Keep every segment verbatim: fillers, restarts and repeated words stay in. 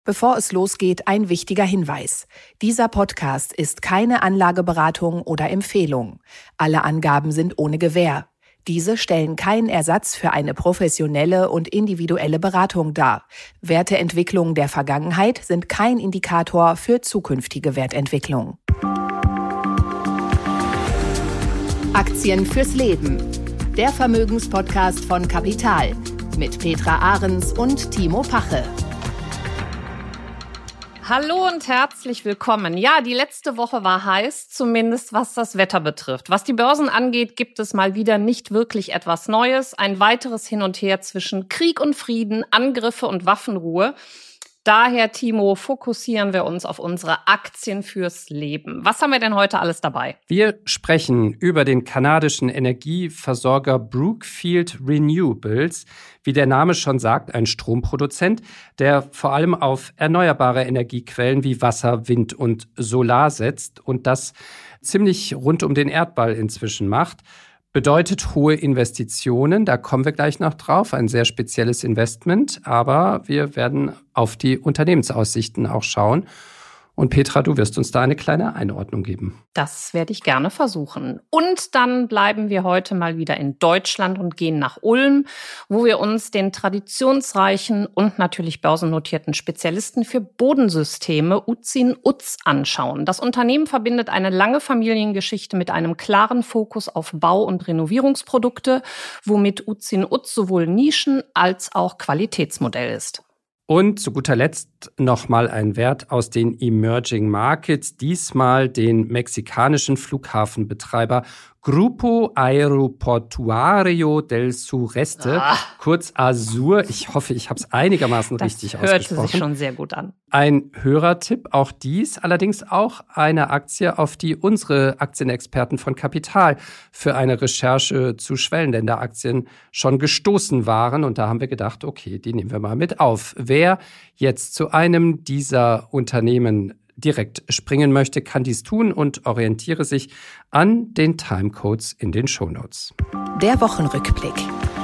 Bevor es losgeht, ein wichtiger Hinweis. Dieser Podcast ist keine Anlageberatung oder Empfehlung. Alle Angaben sind ohne Gewähr. Diese stellen keinen Ersatz für eine professionelle und individuelle Beratung dar. Werteentwicklungen der Vergangenheit sind kein Indikator für zukünftige Wertentwicklung. Aktien fürs Leben. Der Vermögenspodcast von Kapital mit Petra Ahrens und Timo Pache. Hallo und herzlich willkommen. Ja, die letzte Woche war heiß, zumindest was das Wetter betrifft. Was die Börsen angeht, gibt es mal wieder nicht wirklich etwas Neues. Ein weiteres Hin und Her zwischen Krieg und Frieden, Angriffe und Waffenruhe. Daher, Timo, fokussieren wir uns auf unsere Aktien fürs Leben. Was haben wir denn heute alles dabei? Wir sprechen über den kanadischen Energieversorger Brookfield Renewables. Wie der Name schon sagt, ein Stromproduzent, der vor allem auf erneuerbare Energiequellen wie Wasser, Wind und Solar setzt und das ziemlich rund um den Erdball inzwischen macht. Bedeutet hohe Investitionen, da kommen wir gleich noch drauf, ein sehr spezielles Investment, aber wir werden auf die Unternehmensaussichten auch schauen. Und Petra, du wirst uns da eine kleine Einordnung geben. Das werde ich gerne versuchen. Und dann bleiben wir heute mal wieder in Deutschland und gehen nach Ulm, wo wir uns den traditionsreichen und natürlich börsennotierten Spezialisten für Bodensysteme Utzin Utz anschauen. Das Unternehmen verbindet eine lange Familiengeschichte mit einem klaren Fokus auf Bau- und Renovierungsprodukte, womit Utzin Utz sowohl Nischen- als auch Qualitätsmodell ist. Und zu guter Letzt nochmal ein Wert aus den Emerging Markets, diesmal den mexikanischen Flughafenbetreiber Grupo Aeroportuario del Sureste, ah. kurz ASUR. Ich hoffe, ich habe es einigermaßen das richtig ausgesprochen. Das hört sich schon sehr gut an. Ein Hörertipp, auch dies, allerdings auch eine Aktie, auf die unsere Aktienexperten von Kapital für eine Recherche zu Schwellenländeraktien schon gestoßen waren. Und da haben wir gedacht, okay, die nehmen wir mal mit auf. Wer jetzt zu einem dieser Unternehmen direkt springen möchte, kann dies tun und orientiere sich an den Timecodes in den Shownotes. Der Wochenrückblick.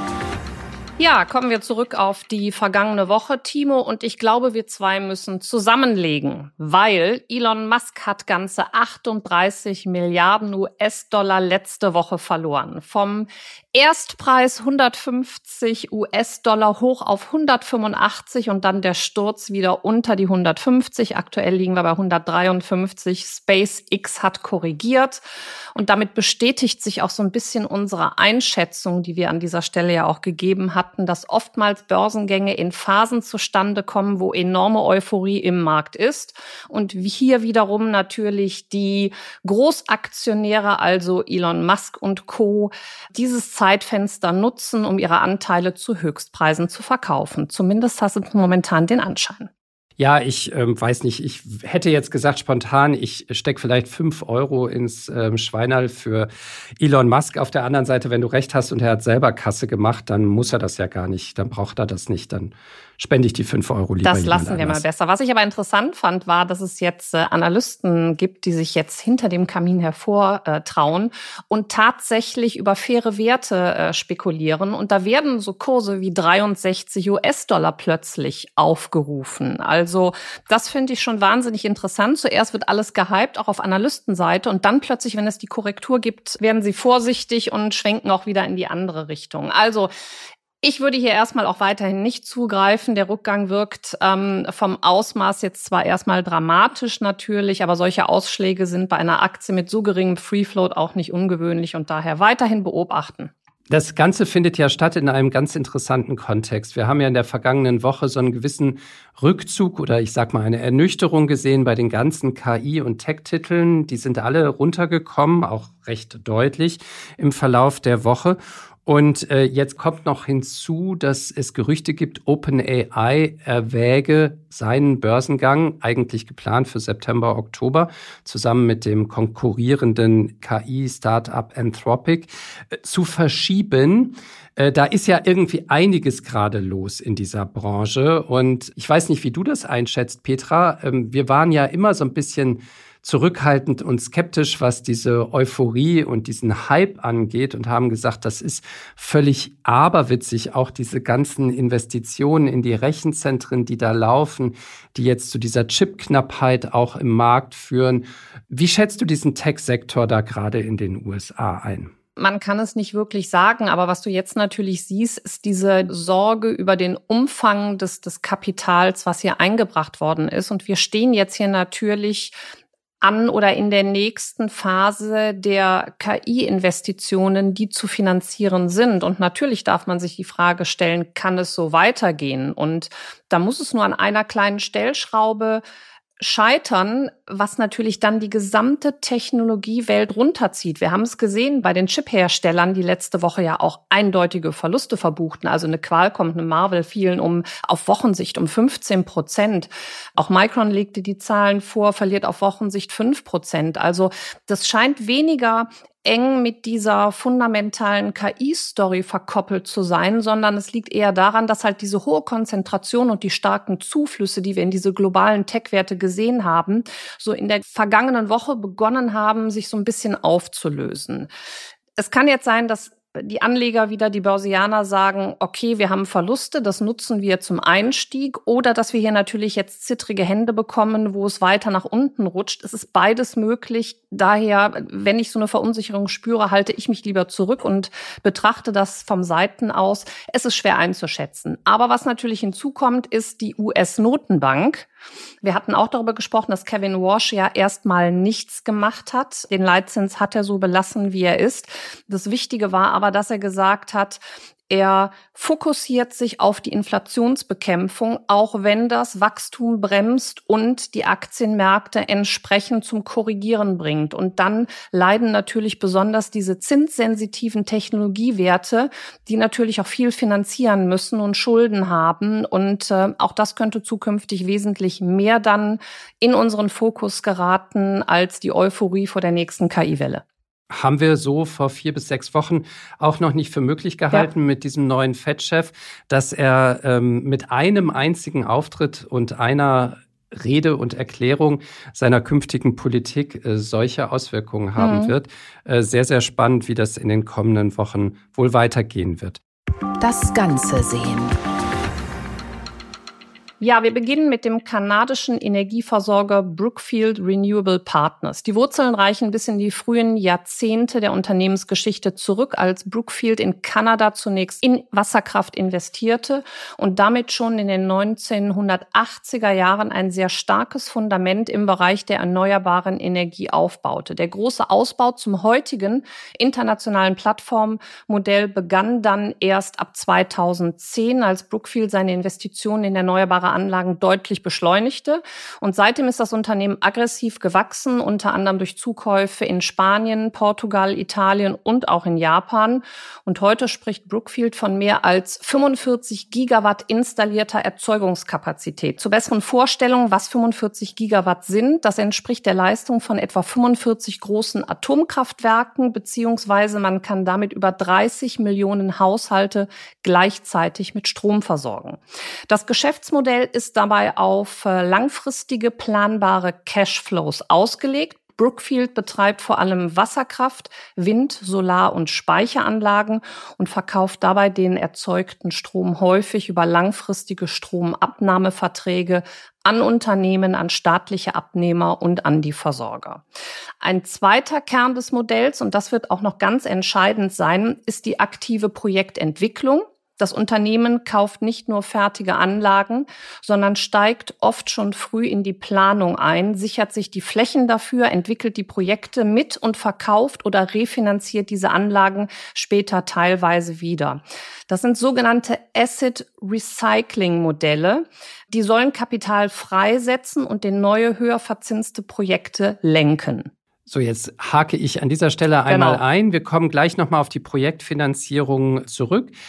Ja, kommen wir zurück auf die vergangene Woche, Timo, und ich glaube, wir zwei müssen zusammenlegen, weil Elon Musk hat ganze achtunddreißig Milliarden U S-Dollar letzte Woche verloren. Vom Erstpreis hundertfünfzig U S-Dollar hoch auf hundertfünfundachtzig und dann der Sturz wieder unter die hundertfünfzig. Aktuell liegen wir bei hundertdreiundfünfzig. SpaceX hat korrigiert und damit bestätigt sich auch so ein bisschen unsere Einschätzung, die wir an dieser Stelle ja auch gegeben hatten, dass oftmals Börsengänge in Phasen zustande kommen, wo enorme Euphorie im Markt ist. Und hier wiederum natürlich die Großaktionäre, also Elon Musk und Co., dieses Zeitfenster nutzen, um ihre Anteile zu Höchstpreisen zu verkaufen. Zumindest hat es momentan den Anschein. Ja, ich ähm, weiß nicht, ich hätte jetzt gesagt spontan, ich stecke vielleicht fünf Euro ins ähm, Schweinerl für Elon Musk. Auf der anderen Seite, wenn du recht hast und er hat selber Kasse gemacht, dann muss er das ja gar nicht, dann braucht er das nicht, dann spende ich die fünf Euro lieber. Das lassen wir mal besser. Was ich aber interessant fand, war, dass es jetzt äh, Analysten gibt, die sich jetzt hinter dem Kamin hervortrauen und tatsächlich über faire Werte äh, spekulieren. Und da werden so Kurse wie dreiundsechzig U S-Dollar plötzlich aufgerufen. Also das finde ich schon wahnsinnig interessant. Zuerst wird alles gehypt, auch auf Analystenseite. Und dann plötzlich, wenn es die Korrektur gibt, werden sie vorsichtig und schwenken auch wieder in die andere Richtung. Also ich würde hier erstmal auch weiterhin nicht zugreifen. Der Rückgang wirkt ähm, vom Ausmaß jetzt zwar erstmal dramatisch natürlich, aber solche Ausschläge sind bei einer Aktie mit so geringem Free Float auch nicht ungewöhnlich und daher weiterhin beobachten. Das Ganze findet ja statt in einem ganz interessanten Kontext. Wir haben ja in der vergangenen Woche so einen gewissen Rückzug oder ich sag mal eine Ernüchterung gesehen bei den ganzen K I- und Tech-Titeln. Die sind alle runtergekommen, auch recht deutlich im Verlauf der Woche. Und äh, jetzt kommt noch hinzu, dass es Gerüchte gibt, OpenAI erwäge seinen Börsengang, eigentlich geplant für September, Oktober, zusammen mit dem konkurrierenden K I-Startup Anthropic, äh, zu verschieben. Äh, da ist ja irgendwie einiges gerade los in dieser Branche. Und ich weiß nicht, wie du das einschätzt, Petra. Ähm, wir waren ja immer so ein bisschen zurückhaltend und skeptisch, was diese Euphorie und diesen Hype angeht und haben gesagt, das ist völlig aberwitzig, auch diese ganzen Investitionen in die Rechenzentren, die da laufen, die jetzt zu dieser Chipknappheit auch im Markt führen. Wie schätzt du diesen Tech-Sektor da gerade in den U S A ein? Man kann es nicht wirklich sagen, aber was du jetzt natürlich siehst, ist diese Sorge über den Umfang des, des Kapitals, was hier eingebracht worden ist. Und wir stehen jetzt hier natürlich an oder in der nächsten Phase der K I-Investitionen, die zu finanzieren sind. Und natürlich darf man sich die Frage stellen, kann es so weitergehen? Und da muss es nur an einer kleinen Stellschraube scheitern, was natürlich dann die gesamte Technologiewelt runterzieht. Wir haben es gesehen bei den Chip-Herstellern, die letzte Woche ja auch eindeutige Verluste verbuchten. Also eine Qualcomm, eine Marvell fielen um auf Wochensicht um fünfzehn Prozent. Auch Micron legte die Zahlen vor, verliert auf Wochensicht fünf Prozent. Also das scheint weniger eng mit dieser fundamentalen K I-Story verkoppelt zu sein, sondern es liegt eher daran, dass halt diese hohe Konzentration und die starken Zuflüsse, die wir in diese globalen Tech-Werte gesehen haben, so in der vergangenen Woche begonnen haben, sich so ein bisschen aufzulösen. Es kann jetzt sein, dass die Anleger wieder, die Börsianer sagen, okay, wir haben Verluste, das nutzen wir zum Einstieg, oder dass wir hier natürlich jetzt zittrige Hände bekommen, wo es weiter nach unten rutscht. Es ist beides möglich. Daher, wenn ich so eine Verunsicherung spüre, halte ich mich lieber zurück und betrachte das vom Seiten aus. Es ist schwer einzuschätzen. Aber was natürlich hinzukommt, ist die U S-Notenbank. Wir hatten auch darüber gesprochen, dass Kevin Warsh ja erstmal nichts gemacht hat. Den Leitzins hat er so belassen, wie er ist. Das Wichtige war aber, dass er gesagt hat, er fokussiert sich auf die Inflationsbekämpfung, auch wenn das Wachstum bremst und die Aktienmärkte entsprechend zum Korrigieren bringt. Und dann leiden natürlich besonders diese zinssensitiven Technologiewerte, die natürlich auch viel finanzieren müssen und Schulden haben. Und äh, auch das könnte zukünftig wesentlich mehr dann in unseren Fokus geraten als die Euphorie vor der nächsten K I-Welle. Haben wir so vor vier bis sechs Wochen auch noch nicht für möglich gehalten, ja, mit diesem neuen Fed-Chef, dass er ähm, mit einem einzigen Auftritt und einer Rede und Erklärung seiner künftigen Politik äh, solche Auswirkungen haben mhm. wird. Äh, sehr, sehr spannend, wie das in den kommenden Wochen wohl weitergehen wird. Das Ganze sehen. Ja, wir beginnen mit dem kanadischen Energieversorger Brookfield Renewable Partners. Die Wurzeln reichen bis in die frühen Jahrzehnte der Unternehmensgeschichte zurück, als Brookfield in Kanada zunächst in Wasserkraft investierte und damit schon in den neunzehnhundertachtziger Jahren ein sehr starkes Fundament im Bereich der erneuerbaren Energie aufbaute. Der große Ausbau zum heutigen internationalen Plattformmodell begann dann erst ab zweitausendzehn, als Brookfield seine Investitionen in erneuerbare Anlagen deutlich beschleunigte. Und seitdem ist das Unternehmen aggressiv gewachsen, unter anderem durch Zukäufe in Spanien, Portugal, Italien und auch in Japan. Und heute spricht Brookfield von mehr als fünfundvierzig Gigawatt installierter Erzeugungskapazität. Zur besseren Vorstellung, was fünfundvierzig Gigawatt sind, das entspricht der Leistung von etwa fünfundvierzig großen Atomkraftwerken, beziehungsweise man kann damit über dreißig Millionen Haushalte gleichzeitig mit Strom versorgen. Das Geschäftsmodell ist dabei auf langfristige planbare Cashflows ausgelegt. Brookfield betreibt vor allem Wasserkraft, Wind-, Solar- und Speicheranlagen und verkauft dabei den erzeugten Strom häufig über langfristige Stromabnahmeverträge an Unternehmen, an staatliche Abnehmer und an die Versorger. Ein zweiter Kern des Modells, und das wird auch noch ganz entscheidend sein, ist die aktive Projektentwicklung. Das Unternehmen kauft nicht nur fertige Anlagen, sondern steigt oft schon früh in die Planung ein, sichert sich die Flächen dafür, entwickelt die Projekte mit und verkauft oder refinanziert diese Anlagen später teilweise wieder. Das sind sogenannte Asset Recycling Modelle. Die sollen Kapital freisetzen und in neue, höher verzinste Projekte lenken. So, jetzt hake ich an dieser Stelle einmal genau. ein. Wir kommen gleich nochmal auf die Projektfinanzierung zurück.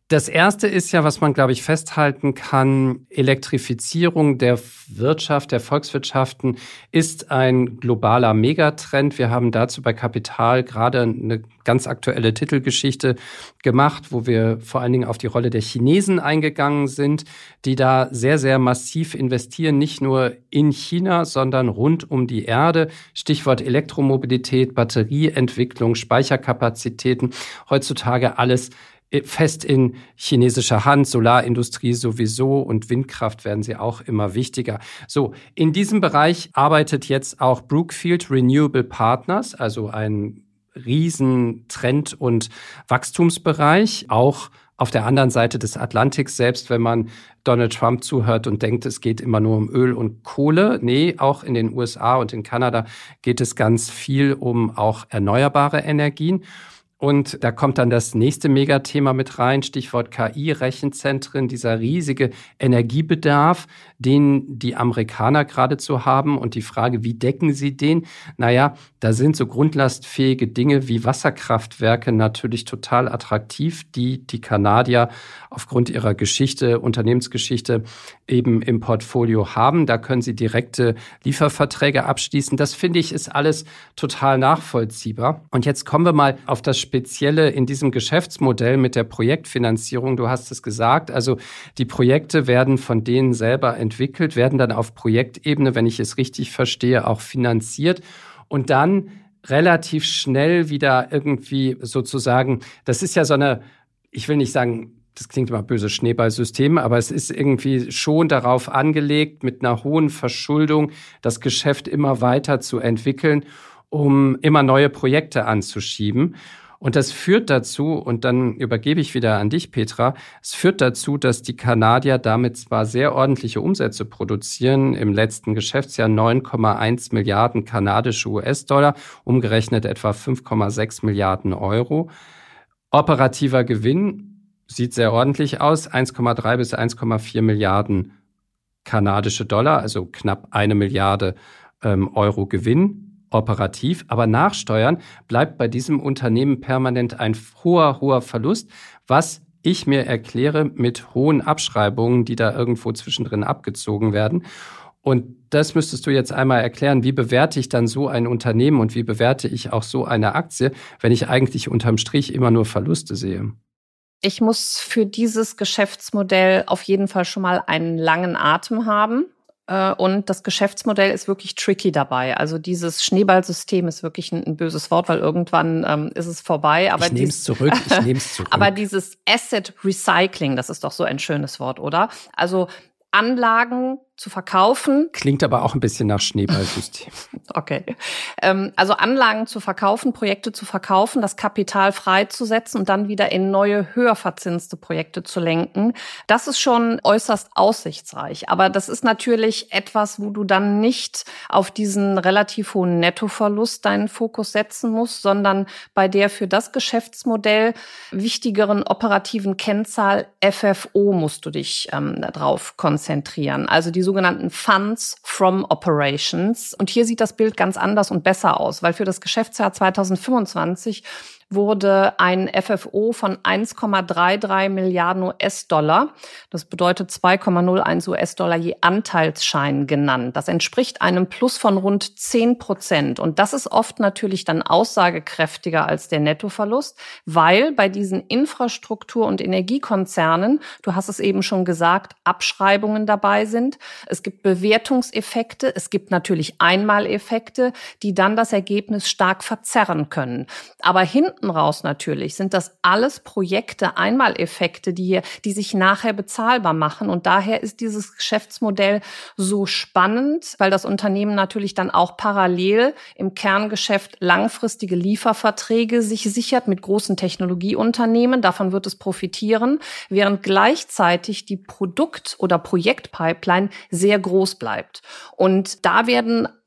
Das erste ist ja, was man, glaube ich, festhalten kann, Elektrifizierung der Wirtschaft, der Volkswirtschaften ist ein globaler Megatrend. Wir haben dazu bei Kapital gerade eine ganz aktuelle Titelgeschichte gemacht, wo wir vor allen Dingen auf die Rolle der Chinesen eingegangen sind, die da sehr, sehr massiv investieren, nicht nur in China, sondern rund um die Erde. Stichwort Elektromobilität, Batterieentwicklung, Speicherkapazitäten. Heutzutage alles fest in chinesischer Hand, Solarindustrie sowieso und Windkraft werden sie auch immer wichtiger. So, in diesem Bereich arbeitet jetzt auch Brookfield Renewable Partners, also ein riesen Trend- und Wachstumsbereich, auch auf der anderen Seite des Atlantiks, selbst wenn man Donald Trump zuhört und denkt, es geht immer nur um Öl und Kohle. Nee, auch in den U S A und in Kanada geht es ganz viel um auch erneuerbare Energien. Und da kommt dann das nächste Megathema mit rein, Stichwort K I-Rechenzentren, dieser riesige Energiebedarf, den die Amerikaner geradezu haben. Und die Frage, wie decken sie den? Naja, da sind so grundlastfähige Dinge wie Wasserkraftwerke natürlich total attraktiv, die die Kanadier aufgrund ihrer Geschichte, Unternehmensgeschichte eben im Portfolio haben. Da können sie direkte Lieferverträge abschließen. Das finde ich ist alles total nachvollziehbar. Und jetzt kommen wir mal auf das Spezielle in diesem Geschäftsmodell mit der Projektfinanzierung. Du hast es gesagt, also die Projekte werden von denen selber entwickelt, werden dann auf Projektebene, wenn ich es richtig verstehe, auch finanziert und dann relativ schnell wieder irgendwie sozusagen, das ist ja so eine, ich will nicht sagen, das klingt immer böse, Schneeballsystem, aber es ist irgendwie schon darauf angelegt, mit einer hohen Verschuldung das Geschäft immer weiter zu entwickeln, um immer neue Projekte anzuschieben. Und das führt dazu, und dann übergebe ich wieder an dich, Petra, es führt dazu, dass die Kanadier damit zwar sehr ordentliche Umsätze produzieren, im letzten Geschäftsjahr neun Komma eins Milliarden kanadische U S-Dollar, umgerechnet etwa fünf Komma sechs Milliarden Euro. Operativer Gewinn sieht sehr ordentlich aus, eins Komma drei bis eins Komma vier Milliarden kanadische Dollar, also knapp eine Milliarde ähm, Euro Gewinn. Operativ, aber nach Steuern bleibt bei diesem Unternehmen permanent ein hoher, hoher Verlust, was ich mir erkläre mit hohen Abschreibungen, die da irgendwo zwischendrin abgezogen werden. Und das müsstest du jetzt einmal erklären, wie bewerte ich dann so ein Unternehmen und wie bewerte ich auch so eine Aktie, wenn ich eigentlich unterm Strich immer nur Verluste sehe? Ich muss für dieses Geschäftsmodell auf jeden Fall schon mal einen langen Atem haben. Und das Geschäftsmodell ist wirklich tricky dabei. Also dieses Schneeballsystem ist wirklich ein, ein böses Wort, weil irgendwann ähm, ist es vorbei. Aber ich nehme es zurück, ich nehme es zurück. Aber dieses Asset Recycling, das ist doch so ein schönes Wort, oder? Also Anlagen zu verkaufen. Klingt aber auch ein bisschen nach Schneeballsystem. Okay. Ähm, also Anlagen zu verkaufen, Projekte zu verkaufen, das Kapital freizusetzen und dann wieder in neue, höher verzinste Projekte zu lenken. Das ist schon äußerst aussichtsreich. Aber das ist natürlich etwas, wo du dann nicht auf diesen relativ hohen Nettoverlust deinen Fokus setzen musst, sondern bei der für das Geschäftsmodell wichtigeren operativen Kennzahl F F O musst du dich ähm, darauf konzentrieren. Also die sogenannten Funds from Operations. Und hier sieht das Bild ganz anders und besser aus, weil für das Geschäftsjahr zweitausendfünfundzwanzig wurde ein F F O von eins Komma dreiunddreißig Milliarden U S-Dollar, das bedeutet zwei Komma null eins U S-Dollar je Anteilsschein genannt. Das entspricht einem Plus von rund zehn Prozent. Und das ist oft natürlich dann aussagekräftiger als der Nettoverlust, weil bei diesen Infrastruktur- und Energiekonzernen, du hast es eben schon gesagt, Abschreibungen dabei sind. Es gibt Bewertungseffekte, es gibt natürlich Einmaleffekte, die dann das Ergebnis stark verzerren können. Aber hinten raus natürlich sind das alles Projekte, Einmaleffekte, die, die sich nachher bezahlbar machen. Und daher ist dieses Geschäftsmodell so spannend, weil das Unternehmen natürlich dann auch parallel im Kerngeschäft langfristige Lieferverträge sich sichert mit großen Technologieunternehmen. Davon wird es profitieren, während gleichzeitig die Produkt- oder Projektpipeline sehr groß bleibt. Und da werden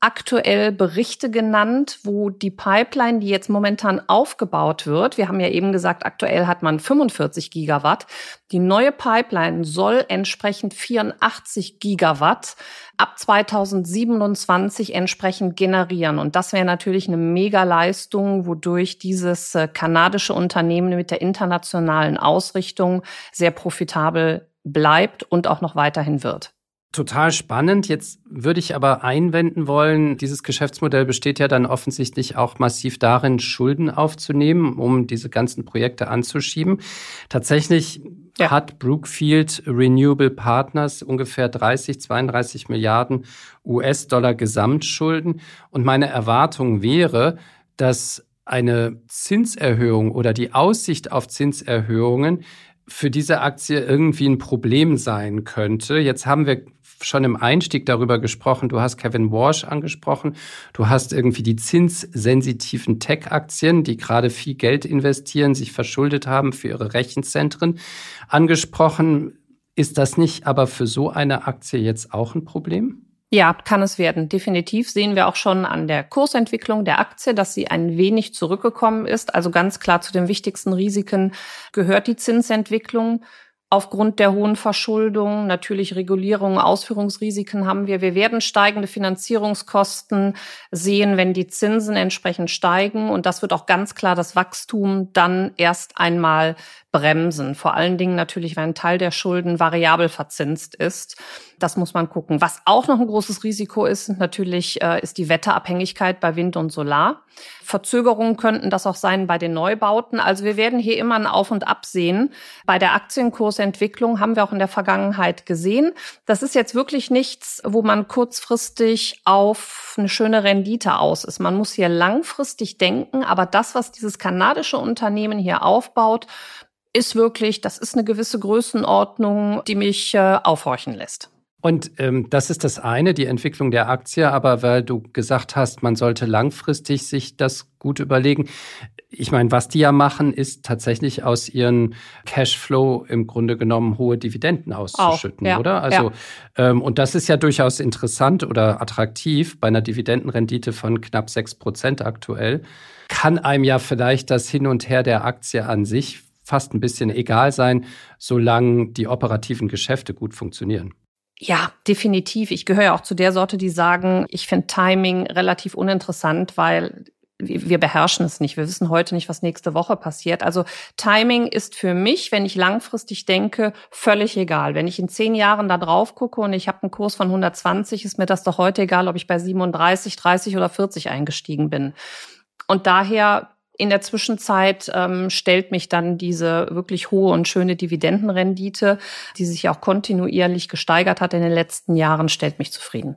aktuell Berichte genannt, wo die Pipeline, die jetzt momentan aufgebaut wird, wir haben ja eben gesagt, aktuell hat man fünfundvierzig Gigawatt, die neue Pipeline soll entsprechend vierundachtzig Gigawatt ab zweitausendsiebenundzwanzig entsprechend generieren. Und das wäre natürlich eine Mega-Leistung, wodurch dieses kanadische Unternehmen mit der internationalen Ausrichtung sehr profitabel bleibt und auch noch weiterhin wird. Total spannend. Jetzt würde ich aber einwenden wollen, dieses Geschäftsmodell besteht ja dann offensichtlich auch massiv darin, Schulden aufzunehmen, um diese ganzen Projekte anzuschieben. Tatsächlich ja. hat Brookfield Renewable Partners ungefähr dreißig, zweiunddreißig Milliarden U S-Dollar Gesamtschulden. Und meine Erwartung wäre, dass eine Zinserhöhung oder die Aussicht auf Zinserhöhungen für diese Aktie irgendwie ein Problem sein könnte. Jetzt haben wir schon im Einstieg darüber gesprochen. Du hast Kevin Warsh angesprochen. Du hast irgendwie die zinssensitiven Tech-Aktien, die gerade viel Geld investieren, sich verschuldet haben für ihre Rechenzentren, angesprochen. Ist das nicht aber für so eine Aktie jetzt auch ein Problem? Ja, kann es werden. Definitiv sehen wir auch schon an der Kursentwicklung der Aktie, dass sie ein wenig zurückgekommen ist. Also ganz klar zu den wichtigsten Risiken gehört die Zinsentwicklung. Aufgrund der hohen Verschuldung, natürlich Regulierung, Ausführungsrisiken haben wir. Wir werden steigende Finanzierungskosten sehen, wenn die Zinsen entsprechend steigen. Und das wird auch ganz klar das Wachstum dann erst einmal bremsen. Vor allen Dingen natürlich, wenn ein Teil der Schulden variabel verzinst ist. Das muss man gucken. Was auch noch ein großes Risiko ist, natürlich äh, ist die Wetterabhängigkeit bei Wind und Solar. Verzögerungen könnten das auch sein bei den Neubauten. Also wir werden hier immer ein Auf und Ab sehen. Bei der Aktienkursentwicklung haben wir auch in der Vergangenheit gesehen. Das ist jetzt wirklich nichts, wo man kurzfristig auf eine schöne Rendite aus ist. Man muss hier langfristig denken. Aber das, was dieses kanadische Unternehmen hier aufbaut, ist wirklich, das ist eine gewisse Größenordnung, die mich äh, aufhorchen lässt. Und ähm, das ist das eine, die Entwicklung der Aktie. Aber weil du gesagt hast, man sollte langfristig sich das gut überlegen. Ich meine, was die ja machen, ist tatsächlich aus ihren Cashflow im Grunde genommen hohe Dividenden auszuschütten, Auch, ja, oder? Also ja. ähm, und das ist ja durchaus interessant oder attraktiv bei einer Dividendenrendite von knapp sechs Prozent aktuell. Kann einem ja vielleicht das Hin und Her der Aktie an sich fast ein bisschen egal sein, solange die operativen Geschäfte gut funktionieren. Ja, definitiv. Ich gehöre ja auch zu der Sorte, die sagen, ich finde Timing relativ uninteressant, weil wir beherrschen es nicht. Wir wissen heute nicht, was nächste Woche passiert. Also Timing ist für mich, wenn ich langfristig denke, völlig egal. Wenn ich in zehn Jahren da drauf gucke und ich habe einen Kurs von hundertzwanzig, ist mir das doch heute egal, ob ich bei siebenunddreißig, dreißig oder vierzig eingestiegen bin. Und daher in der Zwischenzeit ähm, stellt mich dann diese wirklich hohe und schöne Dividendenrendite, die sich auch kontinuierlich gesteigert hat in den letzten Jahren, stellt mich zufrieden.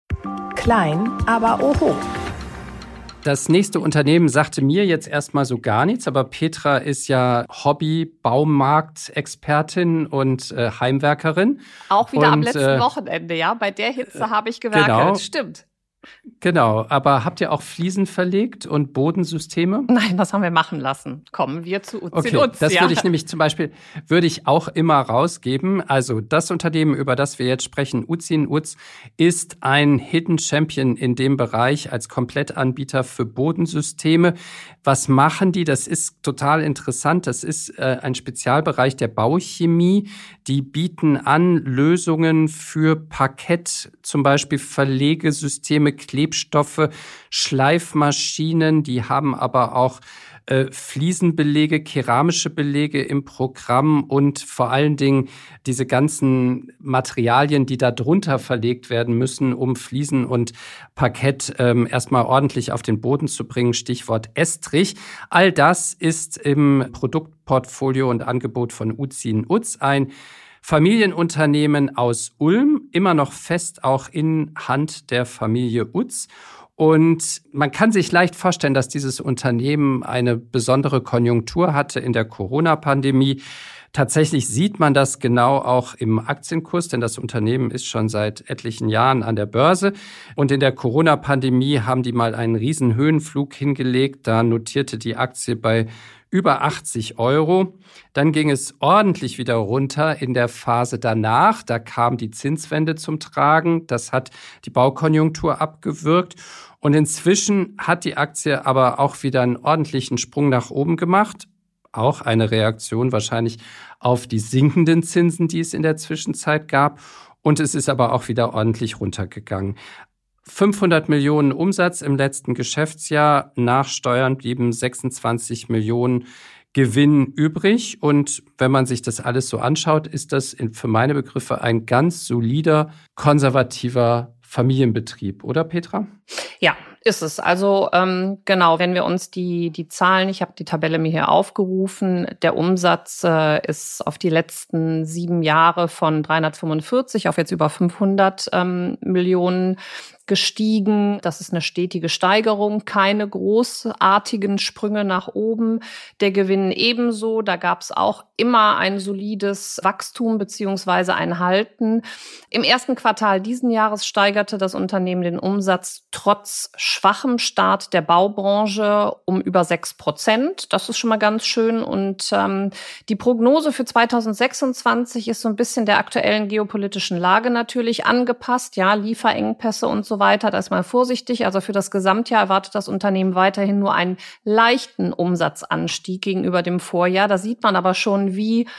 Klein, aber oho. Das nächste Unternehmen sagte mir jetzt erstmal so gar nichts, aber Petra ist ja Hobby-Baumarkt-Expertin und äh, Heimwerkerin. Auch wieder und, am letzten äh, Wochenende, ja. Bei der Hitze habe ich gewerkelt, genau. Stimmt. Genau, aber habt ihr auch Fliesen verlegt und Bodensysteme? Nein, das haben wir machen lassen. Kommen wir zu Uzi Okay, Utz, das ja. würde ich nämlich zum Beispiel, würde ich auch immer rausgeben. Also das Unternehmen, über das wir jetzt sprechen, Uzi Utz, ist ein Hidden Champion in dem Bereich als Komplettanbieter für Bodensysteme. Was machen die? Das ist total interessant. Das ist äh, ein Spezialbereich der Bauchemie. Die bieten an Lösungen für Parkett, zum Beispiel Verlegesysteme, Klebstoffe, Schleifmaschinen. Die haben aber auch äh, Fliesenbelege, keramische Belege im Programm und vor allen Dingen diese ganzen Materialien, die da drunter verlegt werden müssen, um Fliesen und Parkett ähm, erstmal ordentlich auf den Boden zu bringen. Stichwort Estrich. All das ist im Produktportfolio und Angebot von Uzi Utz, ein Familienunternehmen aus Ulm, immer noch fest auch in Hand der Familie Utz. Und man kann sich leicht vorstellen, dass dieses Unternehmen eine besondere Konjunktur hatte in der Corona-Pandemie. Tatsächlich sieht man das genau auch im Aktienkurs, denn das Unternehmen ist schon seit etlichen Jahren an der Börse. Und in der Corona-Pandemie haben die mal einen riesen Höhenflug hingelegt. Da notierte die Aktie bei über achtzig Euro. Dann ging es ordentlich wieder runter in der Phase danach. Da kam die Zinswende zum Tragen. Das hat die Baukonjunktur abgewürgt. Und inzwischen hat die Aktie aber auch wieder einen ordentlichen Sprung nach oben gemacht. Auch eine Reaktion wahrscheinlich auf die sinkenden Zinsen, die es in der Zwischenzeit gab. Und es ist aber auch wieder ordentlich runtergegangen. fünfhundert Millionen Umsatz im letzten Geschäftsjahr. Nach Steuern blieben sechsundzwanzig Millionen Gewinn übrig. Und wenn man sich das alles so anschaut, ist das für meine Begriffe ein ganz solider, konservativer Familienbetrieb, oder Petra? Ja, ist es. Also ähm, genau, wenn wir uns die die Zahlen, ich habe die Tabelle mir hier aufgerufen, der Umsatz äh, ist auf die letzten sieben Jahre von dreihundertfünfundvierzig auf jetzt über fünfhundert ähm, Millionen gestiegen. Das ist eine stetige Steigerung, keine großartigen Sprünge nach oben. Der Gewinn ebenso. Da gab es auch immer ein solides Wachstum beziehungsweise ein Halten. Im ersten Quartal diesen Jahres steigerte das Unternehmen den Umsatz trotz schwachem Start der Baubranche um über sechs Prozent. Das ist schon mal ganz schön. Und ähm, die Prognose für zweitausendsechsundzwanzig ist so ein bisschen der aktuellen geopolitischen Lage natürlich angepasst. Ja, Lieferengpässe und so weiter. Da ist man vorsichtig. Also für das Gesamtjahr erwartet das Unternehmen weiterhin nur einen leichten Umsatzanstieg gegenüber dem Vorjahr. Da sieht man aber schon, wie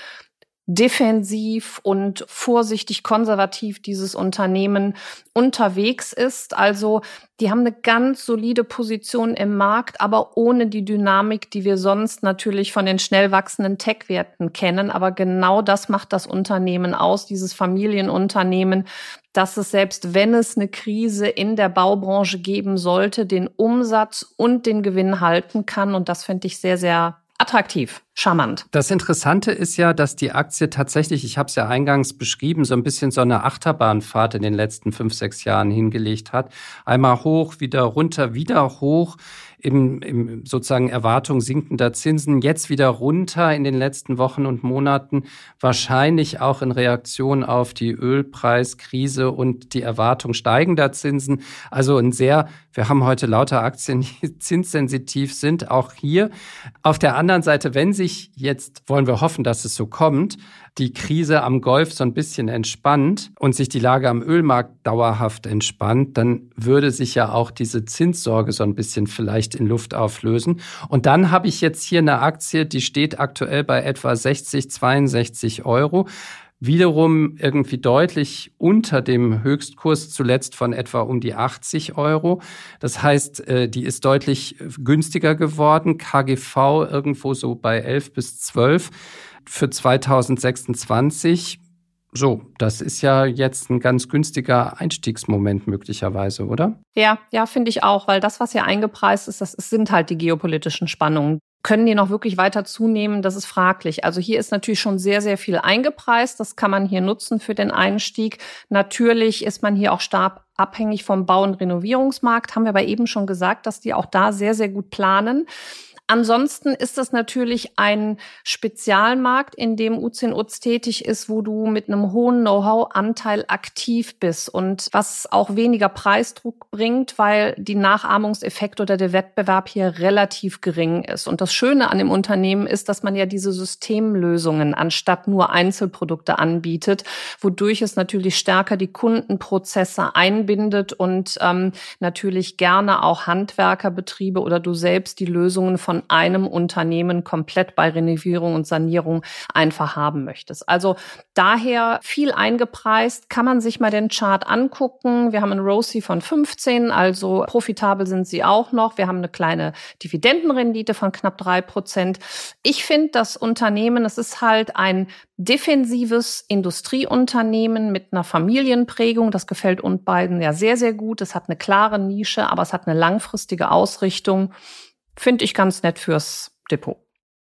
defensiv und vorsichtig konservativ dieses Unternehmen unterwegs ist. Also die haben eine ganz solide Position im Markt, aber ohne die Dynamik, die wir sonst natürlich von den schnell wachsenden Tech-Werten kennen. Aber genau das macht das Unternehmen aus, dieses Familienunternehmen, dass es, selbst wenn es eine Krise in der Baubranche geben sollte, den Umsatz und den Gewinn halten kann. Und das finde ich sehr, sehr attraktiv, charmant. Das Interessante ist ja, dass die Aktie tatsächlich, ich habe es ja eingangs beschrieben, so ein bisschen so eine Achterbahnfahrt in den letzten fünf, sechs Jahren hingelegt hat. Einmal hoch, wieder runter, wieder hoch. Im, im sozusagen Erwartung sinkender Zinsen, jetzt wieder runter in den letzten Wochen und Monaten, wahrscheinlich auch in Reaktion auf die Ölpreiskrise und die Erwartung steigender Zinsen. Also ein sehr, wir haben heute lauter Aktien, die zinssensitiv sind, auch hier. Auf der anderen Seite, wenn sich jetzt, wollen wir hoffen, dass es so kommt, die Krise am Golf so ein bisschen entspannt und sich die Lage am Ölmarkt dauerhaft entspannt, dann würde sich ja auch diese Zinssorge so ein bisschen vielleicht in Luft auflösen. Und dann habe ich jetzt hier eine Aktie, die steht aktuell bei etwa sechzig, zweiundsechzig Euro. Wiederum irgendwie deutlich unter dem Höchstkurs zuletzt von etwa um die achtzig Euro. Das heißt, die ist deutlich günstiger geworden. K G V irgendwo so bei elf bis zwölf für zweitausendsechsundzwanzig. So, das ist ja jetzt ein ganz günstiger Einstiegsmoment möglicherweise, oder? Ja, ja, finde ich auch, weil das, was hier eingepreist ist, das sind halt die geopolitischen Spannungen. Können die noch wirklich weiter zunehmen? Das ist fraglich. Also hier ist natürlich schon sehr, sehr viel eingepreist. Das kann man hier nutzen für den Einstieg. Natürlich ist man hier auch stark abhängig vom Bau- und Renovierungsmarkt. Haben wir aber eben schon gesagt, dass die auch da sehr, sehr gut planen. Ansonsten ist das natürlich ein Spezialmarkt, in dem U zehn U Z tätig ist, wo du mit einem hohen Know-how-Anteil aktiv bist und was auch weniger Preisdruck bringt, weil die Nachahmungseffekt oder der Wettbewerb hier relativ gering ist. Und das Schöne an dem Unternehmen ist, dass man ja diese Systemlösungen anstatt nur Einzelprodukte anbietet, wodurch es natürlich stärker die Kundenprozesse einbindet und ähm, natürlich gerne auch Handwerkerbetriebe oder du selbst die Lösungen von einem Unternehmen komplett bei Renovierung und Sanierung einfach haben möchtest. Also daher viel eingepreist. Kann man sich mal den Chart angucken. Wir haben einen R O C E von fünfzehn, also profitabel sind sie auch noch. Wir haben eine kleine Dividendenrendite von knapp drei Prozent. Ich finde das Unternehmen, es ist halt ein defensives Industrieunternehmen mit einer Familienprägung. Das gefällt uns beiden ja sehr, sehr gut. Es hat eine klare Nische, aber es hat eine langfristige Ausrichtung. Finde ich ganz nett fürs Depot.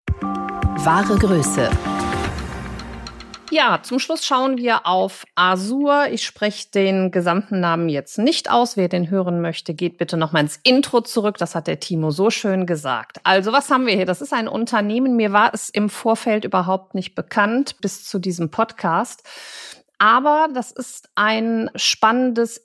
Wahre Größe. Ja, zum Schluss schauen wir auf Azur. Ich spreche den gesamten Namen jetzt nicht aus. Wer den hören möchte, geht bitte noch mal ins Intro zurück. Das hat der Timo so schön gesagt. Also, was haben wir hier? Das ist ein Unternehmen. Mir war es im Vorfeld überhaupt nicht bekannt bis zu diesem Podcast. Aber das ist ein spannendes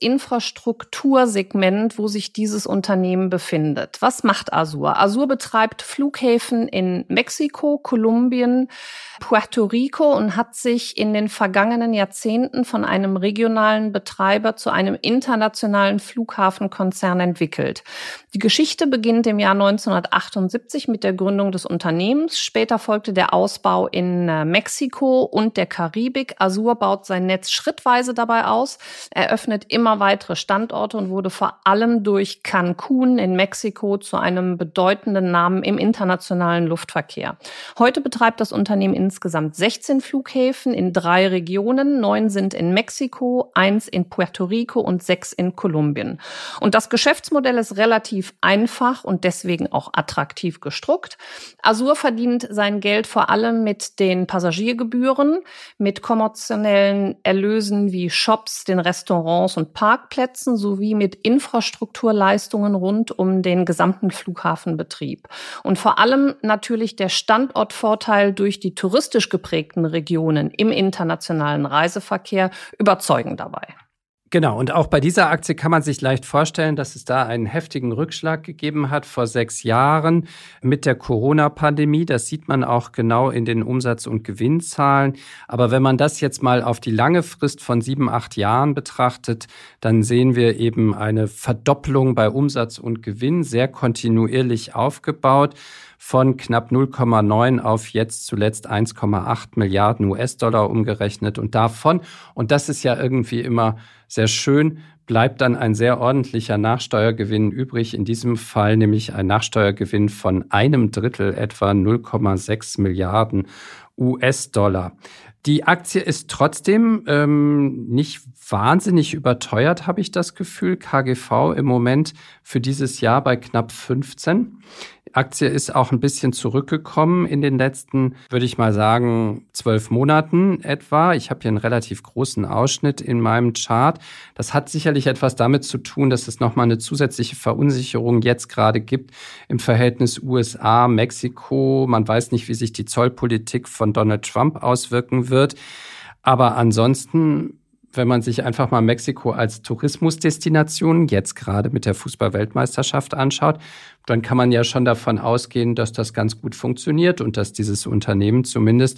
Infrastruktursegment, wo sich dieses Unternehmen befindet. Was macht Azur? Azur betreibt Flughäfen in Mexiko, Kolumbien, Puerto Rico und hat sich in den vergangenen Jahrzehnten von einem regionalen Betreiber zu einem internationalen Flughafenkonzern entwickelt. Die Geschichte beginnt im Jahr neunzehnhundertachtundsiebzig mit der Gründung des Unternehmens. Später folgte der Ausbau in Mexiko und der Karibik. Azur baut sein Netz schrittweise dabei aus, eröffnet immer weitere Standorte und wurde vor allem durch Cancún in Mexiko zu einem bedeutenden Namen im internationalen Luftverkehr. Heute betreibt das Unternehmen insgesamt sechzehn Flughäfen in drei Regionen. Neun sind in Mexiko, eins in Puerto Rico und sechs in Kolumbien. Und das Geschäftsmodell ist relativ einfach und deswegen auch attraktiv gestrickt. Azur verdient sein Geld vor allem mit den Passagiergebühren, mit kommerziellen Erlösen wie Shops, den Restaurants und Parkplätzen sowie mit Infrastrukturleistungen rund um den gesamten Flughafenbetrieb. Und vor allem natürlich der Standortvorteil durch die touristisch geprägten Regionen im internationalen Reiseverkehr überzeugen dabei. Genau, und auch bei dieser Aktie kann man sich leicht vorstellen, dass es da einen heftigen Rückschlag gegeben hat vor sechs Jahren mit der Corona-Pandemie. Das sieht man auch genau in den Umsatz- und Gewinnzahlen. Aber wenn man das jetzt mal auf die lange Frist von sieben, acht Jahren betrachtet, dann sehen wir eben eine Verdopplung bei Umsatz und Gewinn, sehr kontinuierlich aufgebaut, von knapp null Komma neun auf jetzt zuletzt eins Komma acht Milliarden U S-Dollar umgerechnet. Und davon, und das ist ja irgendwie immer sehr schön, bleibt dann ein sehr ordentlicher Nachsteuergewinn übrig. In diesem Fall nämlich ein Nachsteuergewinn von einem Drittel, etwa null Komma sechs Milliarden U S-Dollar. Die Aktie ist trotzdem ähm, nicht wahnsinnig überteuert, habe ich das Gefühl. K G V im Moment für dieses Jahr bei knapp fünfzehn. Die Aktie ist auch ein bisschen zurückgekommen in den letzten, würde ich mal sagen, zwölf Monaten etwa. Ich habe hier einen relativ großen Ausschnitt in meinem Chart. Das hat sicherlich etwas damit zu tun, dass es nochmal eine zusätzliche Verunsicherung jetzt gerade gibt im Verhältnis U S A, Mexiko. Man weiß nicht, wie sich die Zollpolitik von Donald Trump auswirken wird. Aber ansonsten, wenn man sich einfach mal Mexiko als Tourismusdestination jetzt gerade mit der Fußball-Weltmeisterschaft anschaut, dann kann man ja schon davon ausgehen, dass das ganz gut funktioniert und dass dieses Unternehmen zumindest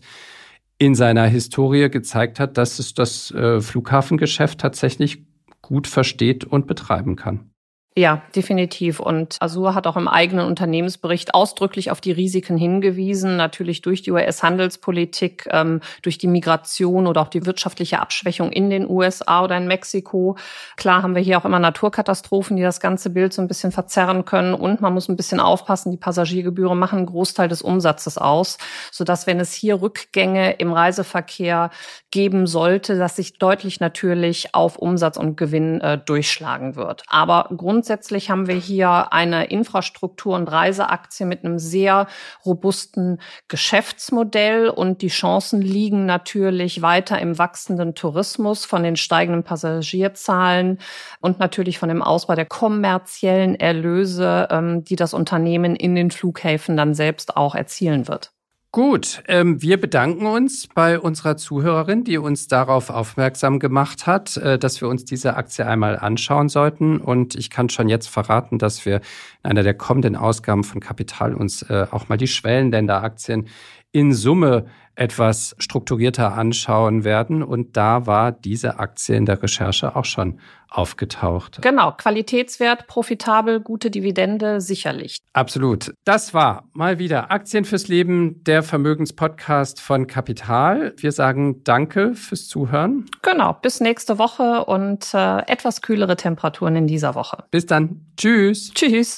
in seiner Historie gezeigt hat, dass es das äh, Flughafengeschäft tatsächlich gut versteht und betreiben kann. Ja, definitiv. Und Azur hat auch im eigenen Unternehmensbericht ausdrücklich auf die Risiken hingewiesen, natürlich durch die U S-Handelspolitik, ähm, durch die Migration oder auch die wirtschaftliche Abschwächung in den U S A oder in Mexiko. Klar haben wir hier auch immer Naturkatastrophen, die das ganze Bild so ein bisschen verzerren können. Und man muss ein bisschen aufpassen, die Passagiergebühren machen einen Großteil des Umsatzes aus, sodass, wenn es hier Rückgänge im Reiseverkehr geben sollte, dass sich deutlich natürlich auf Umsatz und Gewinn äh, durchschlagen wird. Aber grundsätzlich Grundsätzlich haben wir hier eine Infrastruktur- und Reiseaktie mit einem sehr robusten Geschäftsmodell und die Chancen liegen natürlich weiter im wachsenden Tourismus, von den steigenden Passagierzahlen und natürlich von dem Ausbau der kommerziellen Erlöse, die das Unternehmen in den Flughäfen dann selbst auch erzielen wird. Gut, ähm, wir bedanken uns bei unserer Zuhörerin, die uns darauf aufmerksam gemacht hat, äh, dass wir uns diese Aktie einmal anschauen sollten. Und ich kann schon jetzt verraten, dass wir in einer der kommenden Ausgaben von Kapital uns äh, auch mal die Schwellenländeraktien in Summe etwas strukturierter anschauen werden. Und da war diese Aktie in der Recherche auch schon aufgetaucht. Genau, Qualitätswert, profitabel, gute Dividende, sicherlich. Absolut. Das war mal wieder Aktien fürs Leben, der Vermögenspodcast von Kapital. Wir sagen Danke fürs Zuhören. Genau, bis nächste Woche und äh, etwas kühlere Temperaturen in dieser Woche. Bis dann. Tschüss. Tschüss.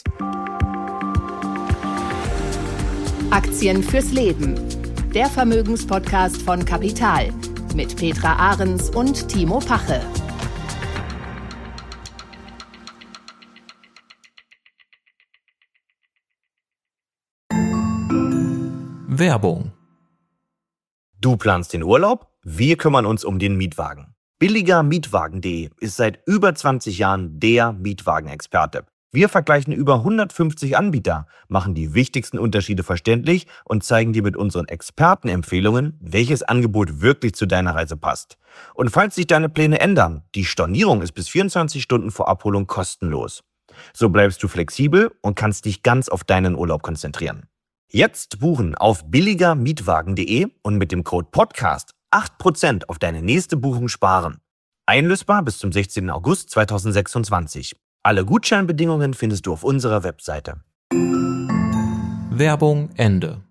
Aktien fürs Leben. Der Vermögenspodcast von Kapital mit Petra Ahrens und Timo Pache. Werbung. Du planst den Urlaub? Wir kümmern uns um den Mietwagen. billiger mietwagen punkt de ist seit über zwanzig Jahren der Mietwagenexperte. Wir vergleichen über hundertfünfzig Anbieter, machen die wichtigsten Unterschiede verständlich und zeigen dir mit unseren Expertenempfehlungen, welches Angebot wirklich zu deiner Reise passt. Und falls sich deine Pläne ändern, die Stornierung ist bis vierundzwanzig Stunden vor Abholung kostenlos. So bleibst du flexibel und kannst dich ganz auf deinen Urlaub konzentrieren. Jetzt buchen auf billiger mietwagen punkt de und mit dem Code Podcast acht Prozent auf deine nächste Buchung sparen. Einlösbar bis zum sechzehnten August zweitausendsechsundzwanzig. Alle Gutscheinbedingungen findest du auf unserer Webseite. Werbung Ende.